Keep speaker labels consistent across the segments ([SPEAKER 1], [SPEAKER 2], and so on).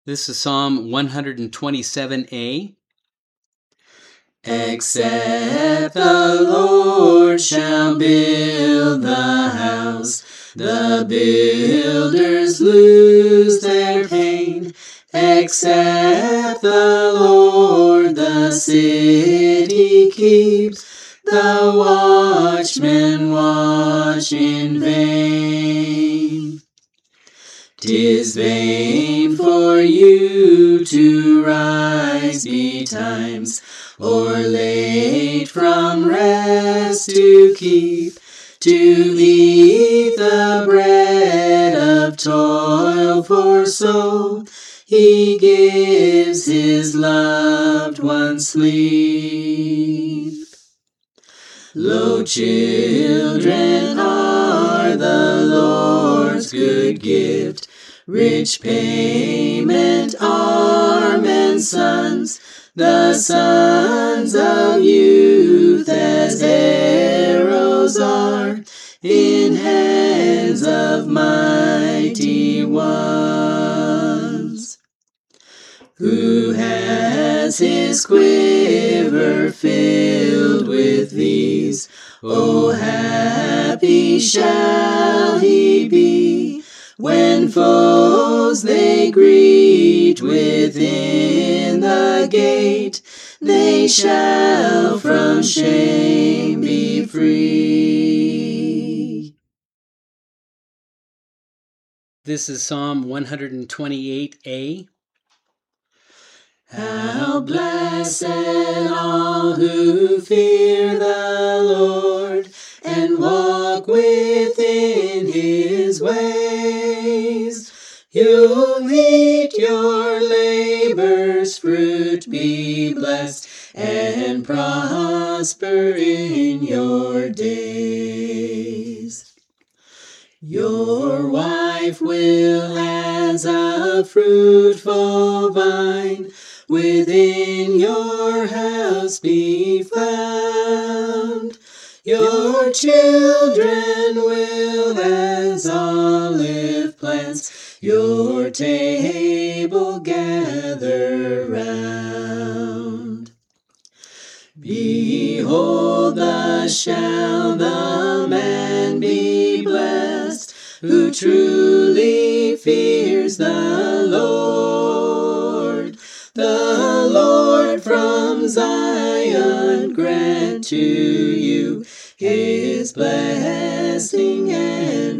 [SPEAKER 1] This is Psalm 127a.
[SPEAKER 2] Except the Lord shall build the house, the builders lose their pain. Except the Lord the city keeps, the watchmen watch in vain. 'Tis vain for you to rise betimes, or late from rest to keep, to eat the bread of toil, for so he gives his loved ones sleep. Lo, children are the Lord's good gift, rich payment are men's sons, the sons of youth as arrows are in hands of mighty ones. Who has his quiver filled with these? Oh, happy shall he be when foes they greet within the gate. They shall from shame be free.
[SPEAKER 1] This is Psalm 128a.
[SPEAKER 2] How blessed all who fear the Lord and walk within his ways. You'll eat your labor's fruit, be blessed and prosper in your days. Your wife will as a fruitful vine within your house be found. Your children will as olive plants your table gather round. Behold, thus shall the man be blessed who truly fears the Lord. The Lord from Zion grant to you his blessing and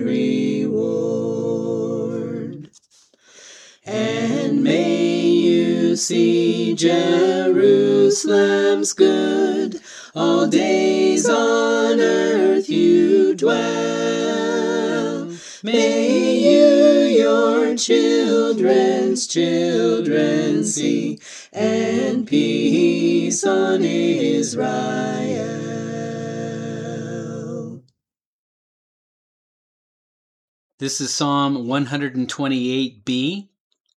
[SPEAKER 2] reward. And may you see Jerusalem's good, all days on earth you dwell. May you your children's children see, and peace on Israel.
[SPEAKER 1] This is Psalm 128b.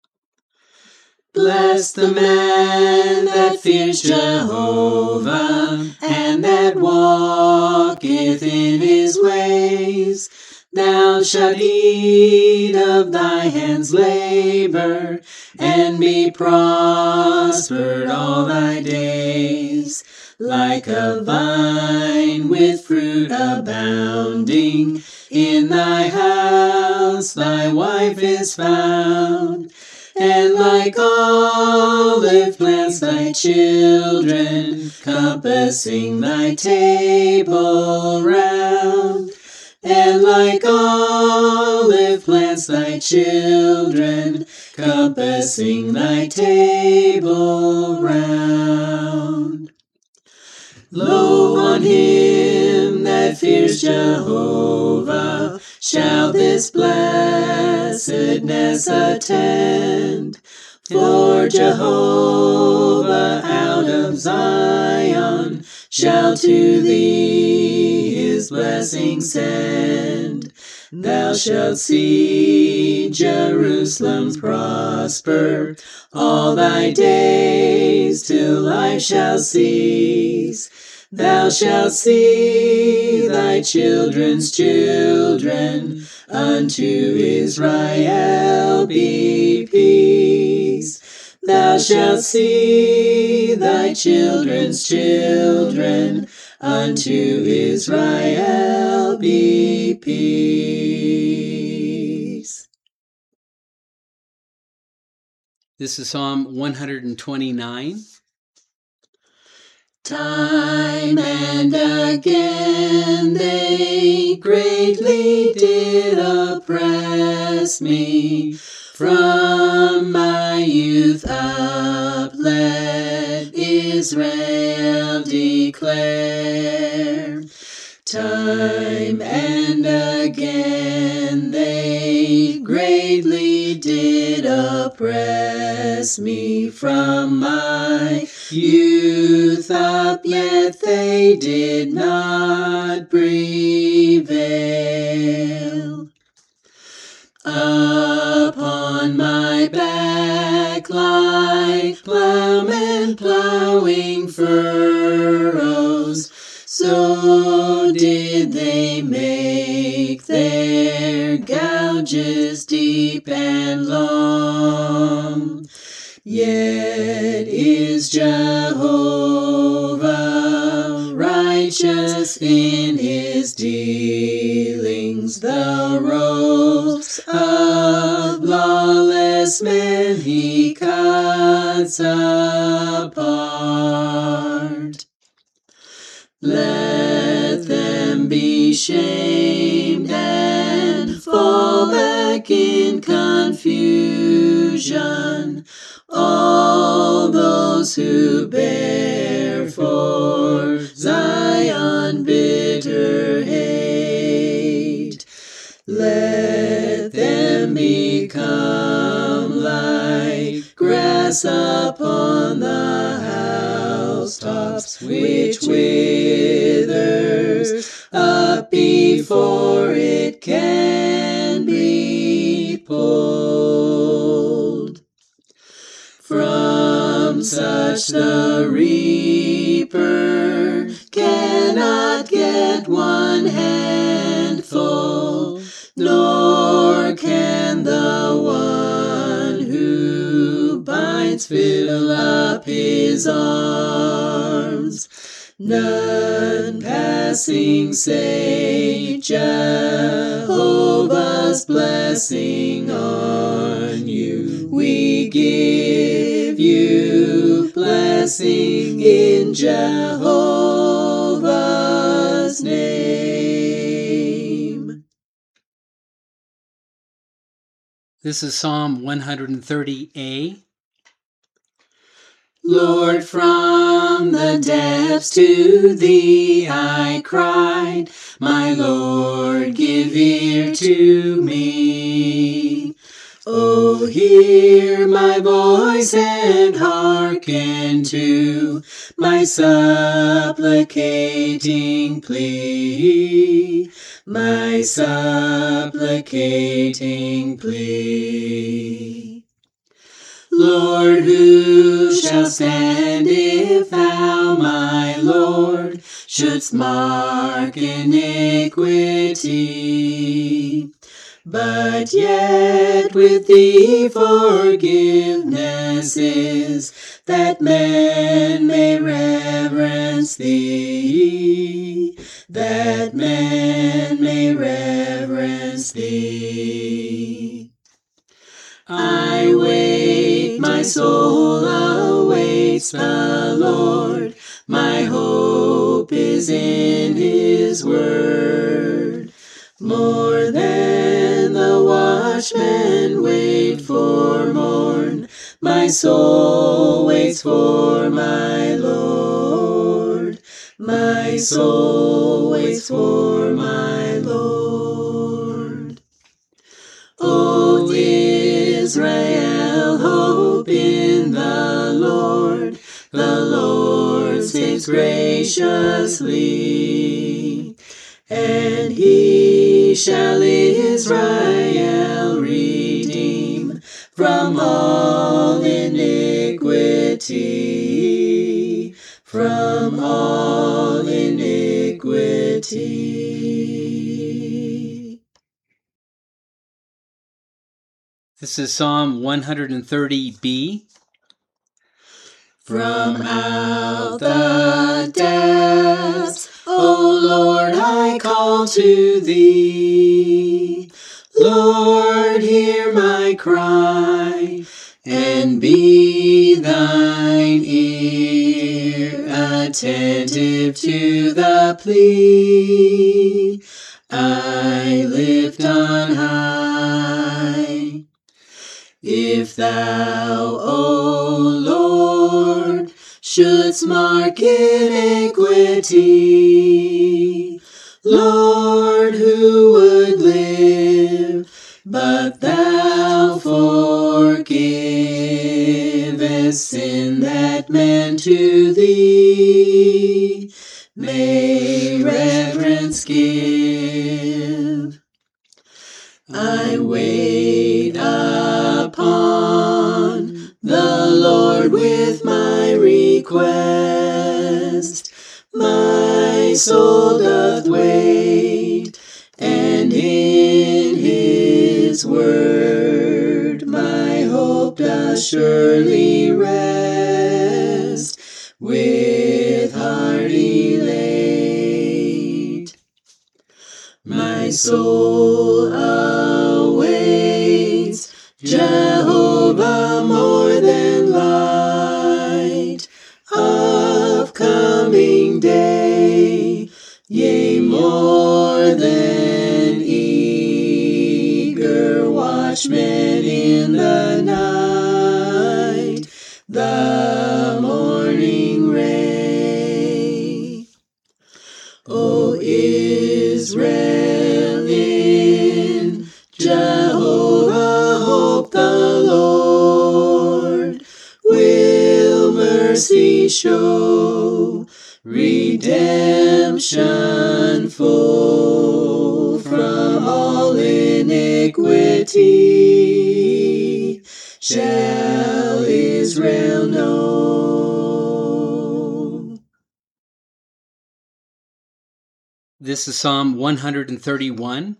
[SPEAKER 2] Bless the man that fears Jehovah, and that walketh in his ways. Thou shalt eat of thy hands' labor, and be prospered all thy days. Like a vine with fruit abounding, in thy house thy wife is found. And like olive plants thy children, compassing thy table round. And like olive plants thy children, compassing thy table round. Lo, on him that fears Jehovah shall this blessedness attend. For Jehovah out of Zion shall to thee his blessing send. Thou shalt see Jerusalem prosper all thy days till life shall cease. Thou shalt see thy children's children, unto Israel be peace. Thou shalt see thy children's children, unto Israel be peace.
[SPEAKER 1] This is Psalm 129.
[SPEAKER 2] Time and again they greatly did oppress me. From my youth up let Israel declare. Time and again they greatly did oppress me. From my youth up yet they did not prevail. Upon my back like plowmen plowing furrows, so did they make their gouges deep and long. Yet is Jehovah righteous in his dealings. The ropes of lawless men he cuts apart. Let them be shamed and fall back in confusion, all those who bear for Zion bitter hate. Let them become like grass upon the housetops, which withers up before it can be pulled. From such the reaper cannot get one handful, nor can the one who binds fill up his arms. None passing say Jehovah's blessing on you. We give you blessing in Jehovah's name.
[SPEAKER 1] This is Psalm 130a.
[SPEAKER 2] Lord, from the depths to thee I cried, my Lord, give ear to me. Oh, hear my voice and hearken to my supplicating plea, my supplicating plea. Lord, who shall stand if thou, my Lord, shouldst mark iniquity? But yet with thee forgiveness is, that men may reverence thee, that men may reverence thee. I wait, my soul awaits the Lord, my hope is in his word. More than the watchmen wait for morn, my soul waits for my Lord, my soul waits for my Lord. O Israel, hope in the Lord saves graciously, and he shall Israel redeem from all iniquity, from all iniquity.
[SPEAKER 1] This is Psalm 130b.
[SPEAKER 2] From out the depths, O Lord, I call to thee. Lord, hear my cry, and be thine ear attentive to the plea I lift on high. If thou, O Lord, shouldst mark iniquity, Lord, who would live? But thou forgivest sin that men to thee may reverence give. I wait upon the Lord with my request. My soul doth wait, and in his word my hope does surely rest with heart elate. My soul awaits Jehovah more than light of coming day, yea, more than eager watchmen in the night, the morning ray. O Israel, in Jehovah hope the Lord will mercy show, redemption full from all iniquity shall Israel know.
[SPEAKER 1] This is Psalm 131.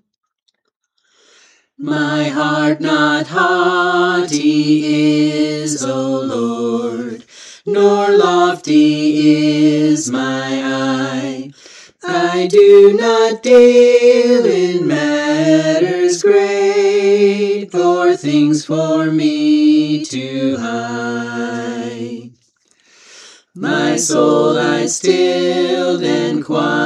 [SPEAKER 2] My heart not haughty is, O Lord, nor lofty is my eye. I do not deal in matters great, or things for me to hide. My soul I stilled and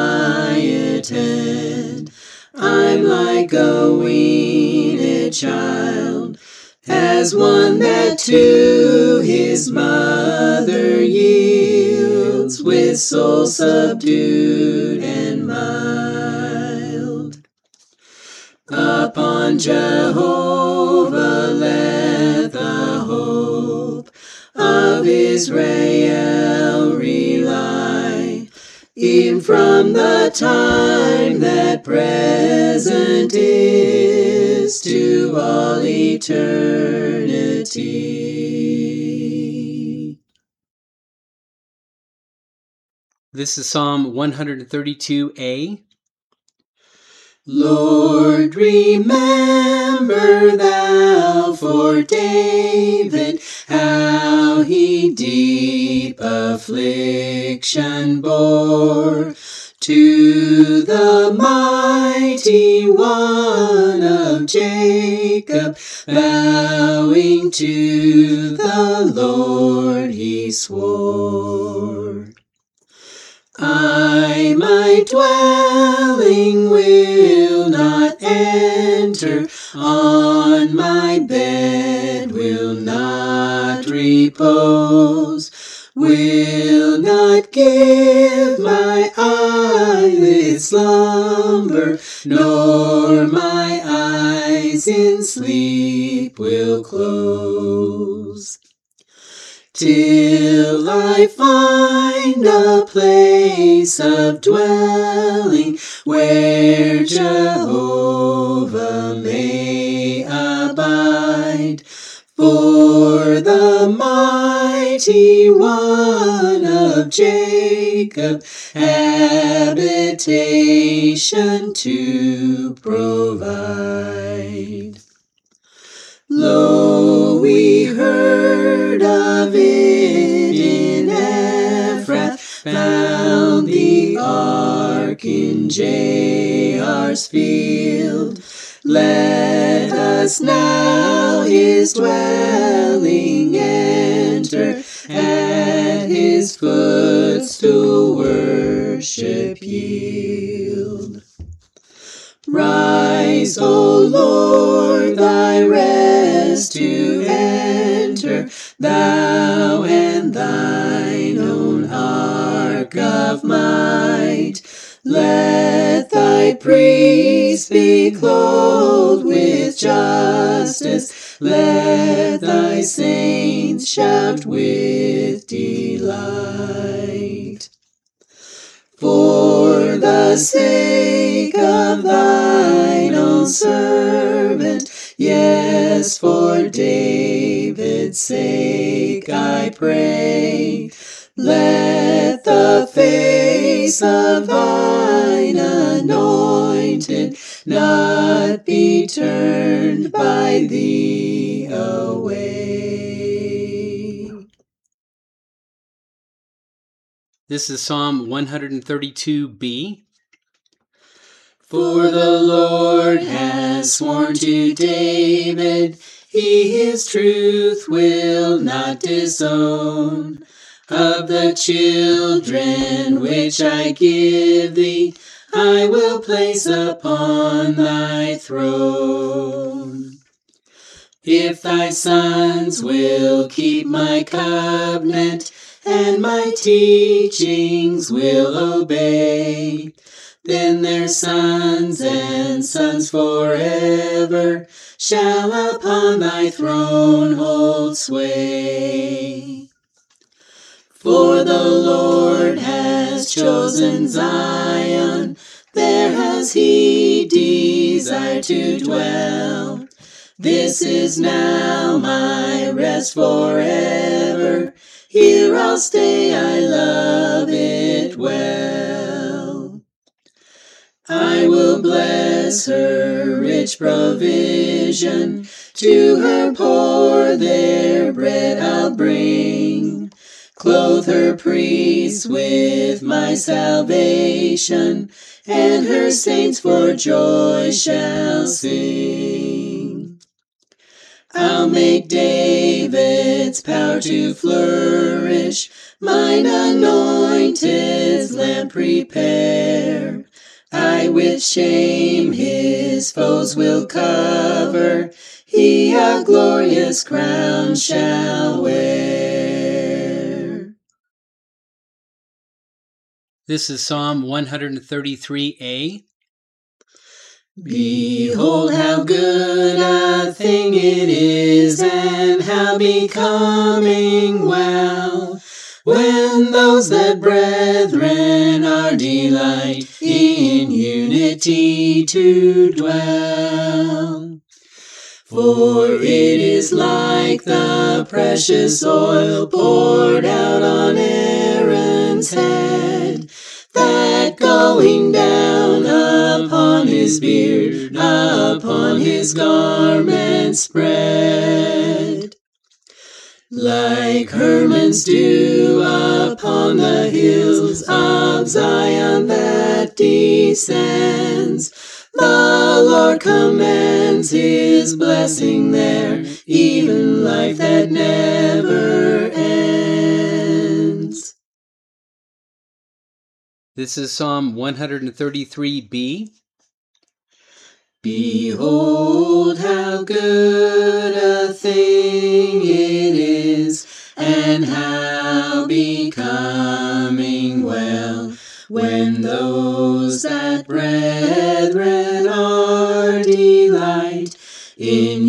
[SPEAKER 2] quieted. I'm like a weaned child, as one that to his mother yields, with soul subdued and mild. Upon Jehovah let the hope of Israel rely, e'en from the time that present is to all eternity.
[SPEAKER 1] This is Psalm 132a.
[SPEAKER 2] Lord, remember thou for David how he deep affliction bore, to the mighty one of Jacob, bowing to the Lord he swore. I my dwelling will not enter, on my bed will not repose, will not give my eyelids slumber, nor my eyes in sleep will close, till I find a place of dwelling where Jehovah may abide. For the mighty one of Jacob habitation to provide. Lo, we heard of it in dark in Jair's field. Let us now his dwelling enter, at his footstool worship yield. Rise, O Lord, thy rest to enter, thou and thine own ark of might. Let thy priests be clothed with justice, let thy saints shout with delight. For the sake of thine own servant, yes, for David's sake I pray, let the face of thine anointed not be turned by thee away.
[SPEAKER 1] This is Psalm 132b.
[SPEAKER 2] For the Lord has sworn to David, he his truth will not disown. Of the children which I give thee, I will place upon thy throne. If thy sons will keep my covenant, and my teachings will obey, then their sons and sons forever shall upon thy throne hold sway. For the Lord has chosen Zion, there has he desired to dwell. This is now my rest forever, here I'll stay, I love it well. I will bless her rich provision, to her poor their bread I'll bring. Clothe her priests with my salvation, and her saints for joy shall sing. I'll make David's power to flourish, mine anointed's lamp prepare. I with shame his foes will cover, he a glorious crown shall wear.
[SPEAKER 1] This is Psalm 133a.
[SPEAKER 2] Behold how good a thing it is, and how becoming well, when those that brethren are delight in unity to dwell. For it is like the precious oil poured out on Aaron's head, that going down upon his beard, upon his garment spread. Like Hermon's dew upon the hills of Zion that descends, the Lord commands his blessing there, even life that never ends.
[SPEAKER 1] This is Psalm 133b.
[SPEAKER 2] Behold how good a thing it is, and how becoming well, when those that brethren are delight in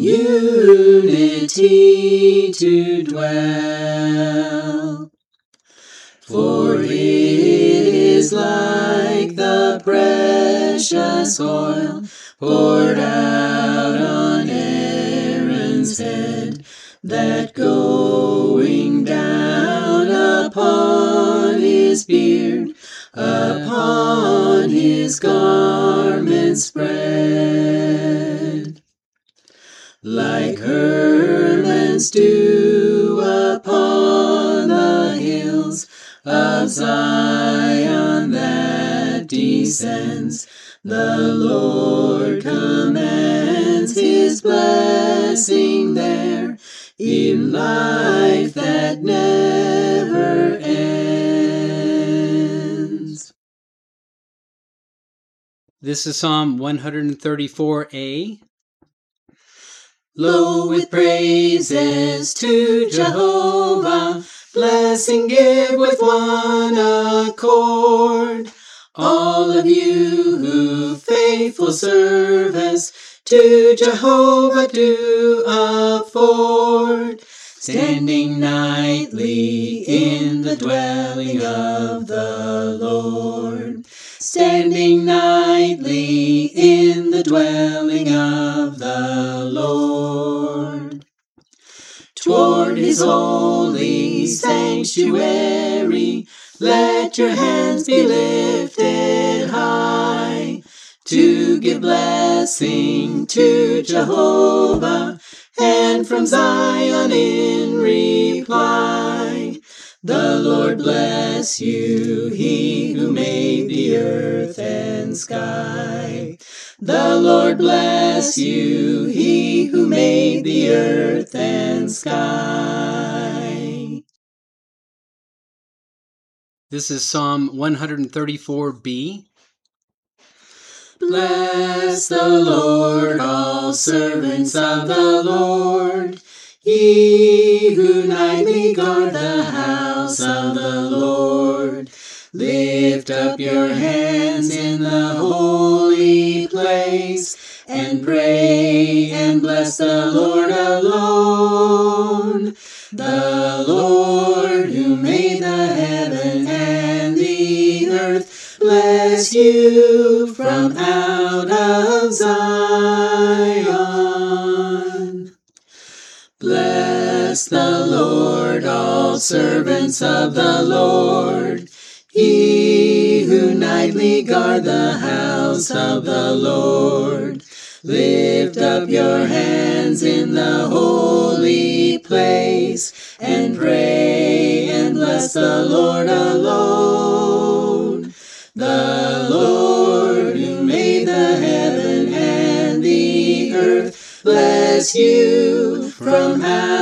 [SPEAKER 2] unity to dwell. For it is like the precious oil poured out on Aaron's head, that going down upon his beard, upon his garment spread. Like Hermon's dew upon the hills of Zion that descends, sends. The Lord commands his blessing there in life that never ends.
[SPEAKER 1] This is Psalm 134a.
[SPEAKER 2] Lo, with praises to Jehovah, blessing give with one accord. All of you who faithful service to Jehovah do afford, standing nightly in the dwelling of the Lord. Standing nightly in the dwelling of the Lord. Toward his holy sanctuary, let your hands be lifted high, to give blessing to Jehovah, and from Zion in reply. The Lord bless you, he who made the earth and sky. The Lord bless you, he who made the earth and sky.
[SPEAKER 1] This is Psalm 134b.
[SPEAKER 2] Bless the Lord, all servants of the Lord, ye who nightly guard the house of the Lord. Lift up your hands in the holy place, and pray and bless the Lord alone. The Lord who made the heaven and the earth, bless you from out of Zion. Bless the Lord, all servants of the Lord, ye who nightly guard the house of the Lord. Lift up your hands in the holy place, and pray and bless the Lord alone. The Lord who made the heaven and the earth, bless you from out